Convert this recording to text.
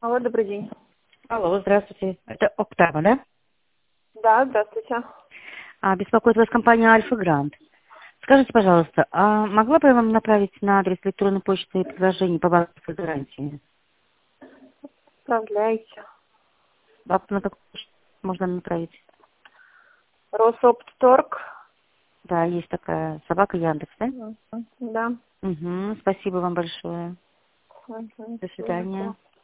Алло, добрый день. Алло, здравствуйте. Это Октава, да? Да, здравствуйте. Беспокоит вас компания Альфа Грант. Скажите, пожалуйста, а могла бы я вам направить на адрес электронной почты предложений по банковской гарантии? Отправляйте. На какую почту можно направить? Росоптторг. Да, есть такая собака Яндекс, да? Да. Угу, спасибо вам большое. Мгм. До Не за свидания. что.